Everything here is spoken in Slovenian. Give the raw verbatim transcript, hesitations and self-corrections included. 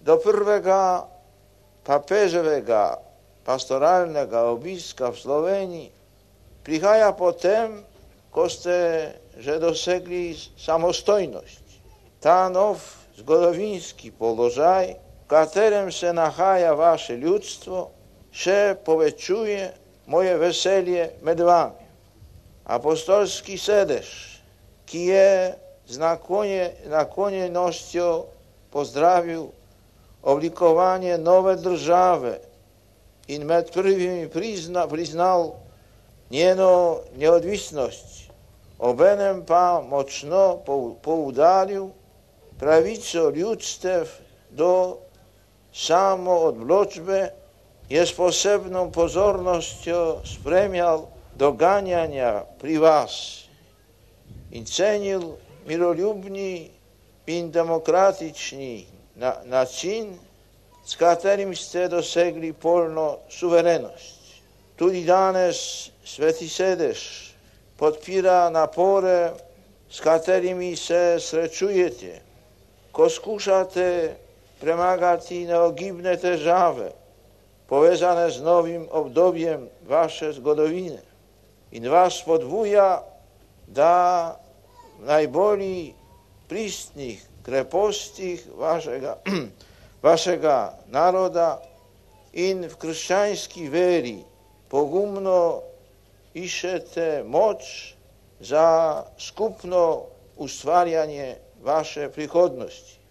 do prvega papeževega pastoralnega obiska v Sloveniji prihaja potem, ko ste že dosegli samostojność. Ta nov zgodovinski položaj, v katerem se nahaja vaše ľudstvo, še povečuje moje veselje med vami. Apostolský sedež, ki je s naklonenosťou pozdravil oblikovanie nové države in med prvými prizna, priznal njeno neodvisnosť. Obenem pa močno poudaril pravico ľudstev do samoodločbe, je s posebnou pozornosťou spremial dogáňania pri vás in cenil miroľubný in demokratičný način, s ktorým ste dosegli plnú suverenosť. Tudi danes Svätý Sedež podpíra napore, s ktorými se srečujete, ko skúšate premagati neohybné težave, povezané s novým obdobiem vaše zgodoviny. In vás podvuja da v najbolí prísnych krepostích vašega, vašega národa in v kresťanskej véri pogumno išete moč za skupno ustvárjanie vaše príchodnosti.